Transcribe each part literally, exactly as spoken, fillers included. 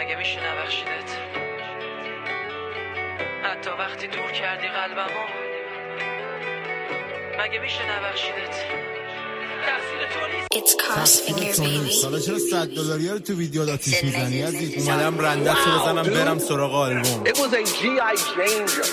مگه میشه نبخشیدت؟ حتی وقتی دور کردی قلبمو مگه میشه نبخشیدت؟ It's costing your baby. سالا چرا صد دلاری رو تو ویدیو داتیش میزنی عزیز؟ اومدم رندت رو بزنم برم سراغ آلبوم. It was a جی آی Jane.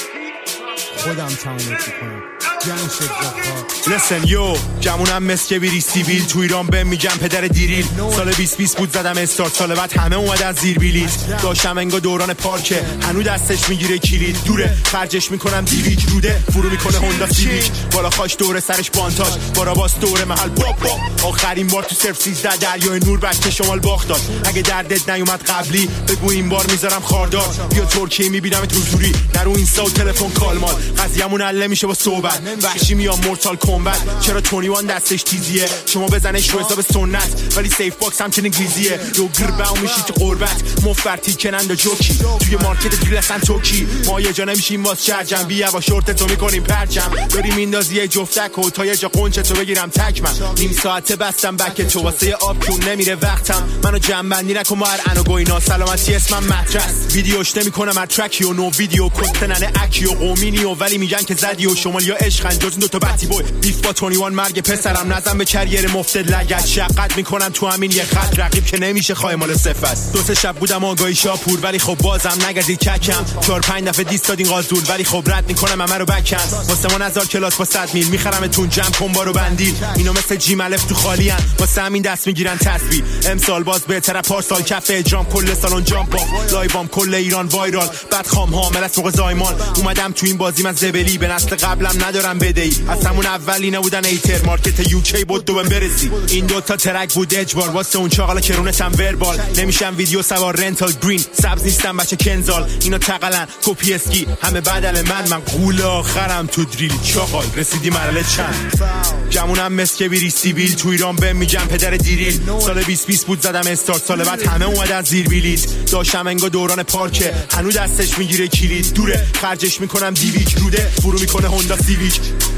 خودم تمامش کنم. جنگ شد بخواه. لسن یو جمونم مسکه بیری سیویل تو ایران بهم میگم پدر دیریل. سال بیست بیست بود زدم استارت، سال بعد همه اومدن زیر بیلیت. داشتم انگا دوران پارکه هنو دستش میگیره کلید دوره، خرجش میکنم دیویک روده فرو میکنه هوندا سیویک. بالا خاش دوره سرش بانتاج بارا باس دوره محل باب باب. آخرین بار تو صرف سیزده دریای نور بچه شمال باخت داد. اگه دردت نیومد قبلی بگو این بار میذارم خاردار. بیا ترکیه میبینم تو زوری نرو اینستا و تلفن کالمال. قضیه‌مون حل میشه با صحبت وحشی میام مورتال کمبت. چرا تونی وان دستش تیزیه شما بزنش رو حساب سنت ولی سیف باکس هم چنین گریزیه. رو گرباو میشی تو قربت مفرتی کنند و جوکی توی مارکت دیل اصلا توکی. ما یه جا نمیشیم واس چرجم بیا با شورت تو میکنیم پرچم. داری میندازی یه جفتک و تا یه جا قنچه تو بگیرم تک. من نیم ساعته بستم بک تو واسه آب کون نمیره وقتم. منو جنبندی نکن ما هر انو گوینا سلامتی اسمم مدرس. ویدیوش نمیکنم هر ترکی و نو ویدیو کستننه اکی و قومینی و ولی میگن که زدی و شمال یا عشقن جز این دوتا بطی بوی. بیف با تونی وان مرگ پسرم نزن به کریر مفتد لگت. شقت میکنم تو همین یه خط رقیب که نمیشه خواهی مال صفت. دو سه شب بودم آگاهی شاپور ولی خب بازم نگزید ککم. چهار پنج دفعه دیست دادین قازدول ولی خب رد میکنم همه رو بکن. واسه من هزار کلاس با صد میل میخرمتون جمع کن بارو بندیل. اینو مثل جیم الف تو خالیان واسه همین دست میگیرن تسبیح. امسال باز بهتره پارسال کف اجرام کل سالن جامپ اف لایوام کل ایران وایرال. بعد خام حامل از موقع زایمان اومدم تو این بازی من زبلی به نسل قبلم ندارم بدهی. از همون اولی نبودن ایتر مارکت یوکی بود دوبن برسی. این دوتا ترک بود اجبار واسه اون چاقالا کرونتم وربال. نمیشم ویدیو سوار رنتال گرین سبز نیستم بچه کنزال. اینا تقلن کپی اسکی همه بدل من من قول آخرم تو دریل چاقال. رسیدی مرحله چند جمونم مسکه بیری سیویل تو ایران بهم میگم پدر دیریل. سال بیست بیست بود زدم استارت، سال بعد همه اومدن زیر بیلیت. داشتم انگا دوران پارکه هنو دستش میگیره کلید دوره، خرجش میکنم دیویک روده فرو میکنه هوندا سیویک.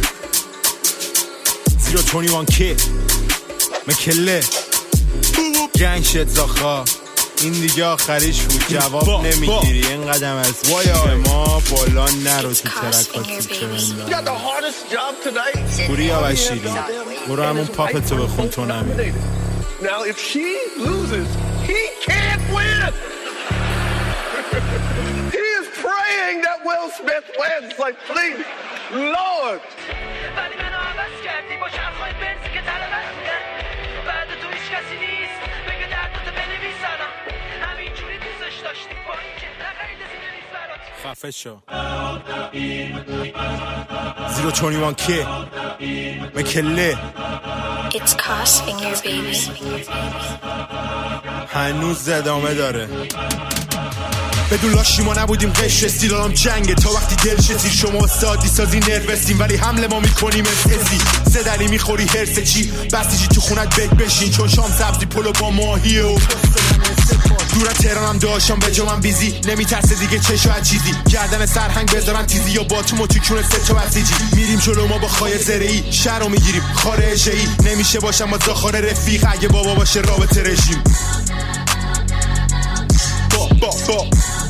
زیرو تونی وان کی مکله گنگ شد زاخا. این دیگه آخریش بود جواب نمیگیری این قدم از ما بالا نرو تو ترکات پوری یا بشیری برو همون پاپتو بخون تو نمی. Now if she loses he can't win. He is praying that Will Smith wins like please Lord. ولی منو عوض کردی با چرخای بنز که طلبت بودن. بعد تو هیچ کسی نیست بگه دردتو بنویسنم. همینجوری دوستش داشتی با این که نخرید زیده نیست برات. خفه شو زیرو تونی وان که مکله. It's costing your baby. هنوز ادامه داره. بدون لاشی ما نبودیم قشر استیلالام جنگه تا وقتی دل شدی. شما سادی سازی نروستیم ولی حمله ما میکنیم استسی. زدنی میخوری هرسه چی بسیجی تو خونت بگ بشین چون شام سبزی پلو با ماهیه و دورت تهرانم داشتم به جا من بیزی. نمیترسه دیگه چه شاید چیزی گردن سرهنگ بذارن تیزی یا با تو موتیکونه سه تا بسیجی. میریم جلو ما با خای زرعی شهر رو میگیریم خارجه ای. نمیشه باشم با زاخار رفیق اگه بابا باشه رابطه رژیم. با با با